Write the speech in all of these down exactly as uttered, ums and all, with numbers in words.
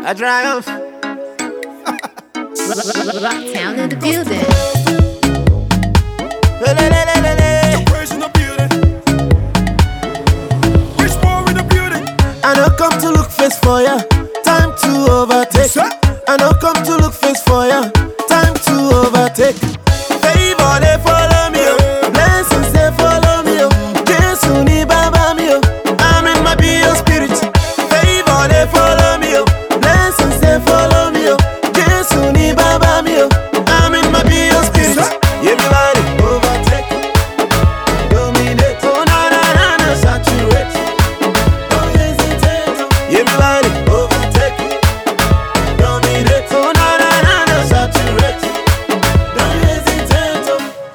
I triumph. Rocktown in the building. Praise in the building. Rich boy in the building. I don't come to look face for ya. Time to overtake. I don't come to look face for ya. Time to overtake. Favor they follow me, oh. Blessings they follow me, oh. Jesus ni baba mi, oh. I'm in my bio spirit. Favor they follow me, oh. Blessings they follow me, oh. Jesus ni baba mi, oh. I'm in my bio spirit. Everybody overtake, dominate. Oh na na na na, saturate. Don't hesitate. Everybody overtake, dominate. Oh na na na na, saturate. Don't hesitate.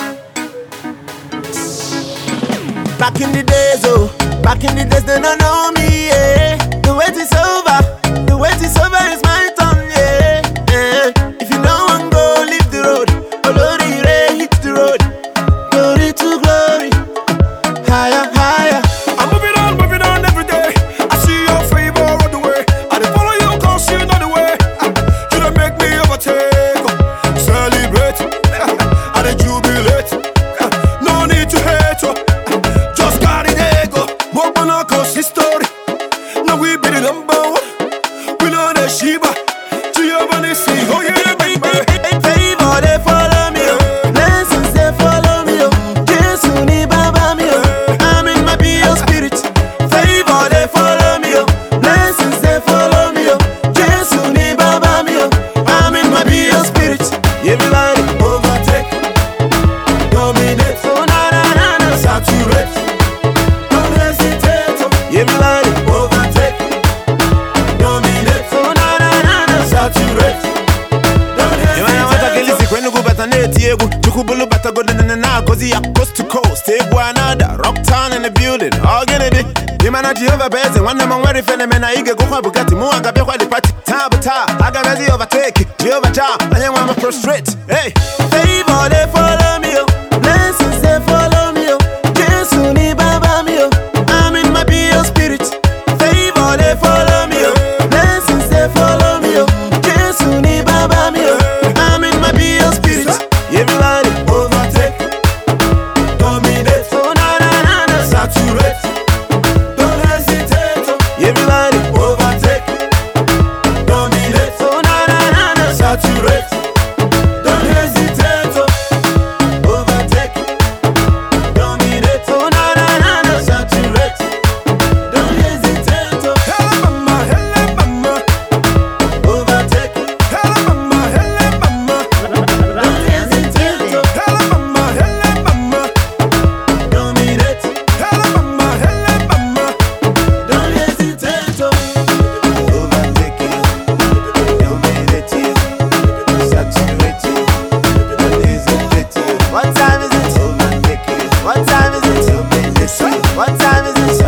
Back in the days, oh, back in the days, they don't know me, yeah. The wait is over, the wait is over, it's my turn, yeah. yeah. If you don't want go, leave the road. Olori Ray, hit the road. Glory to glory, higher, higher. I'm moving on, moving on every day. I see your favor on the way. I dey follow you, cause you know the way. You don't make me overtake. Celebrate, I dey jubilate. No need to hate, just carry the ego. Mobile cause history. Now we be the number one. We know the Shiba. Giovanni see, oh yeah, baby. Favor they follow me, oh. Blessings they follow me, oh. Jesus ni baba mi, oh. I'm in my bio spirit. Favor they follow me, oh. Blessings they follow me, oh. Jesus ni baba mi, oh. I'm in my bio spirit. Everybody overtake, dominate. Oh na na na na, saturate. Don't hesitate. Everybody overtake, dominate. Oh na na na na, saturate. Don't hesitate. Kwenu kubata neti egu Chukubulu bata godana na kozi ya coast to coast Egu another, Rocktown in the building All gonna be Imana Jehovah Beze Wana mangwari fene mena ige Kukwa Bugatti Mua gabe kwa lipati Tabata Aga bezi overtake Jehovah Cha Anya wama prostrate Hey Favor they follow me, oh. Blessings they follow me, oh. Jesus ni baba mi, oh. I'm in my bio spirit. Favor they follow me, oh. Blessings they follow me, oh. Jesus ni baba mi, oh. I'm in my bio spirit. Everybody overtake, dominate. Oh na na na na, saturate. Don't hesitate. Everybody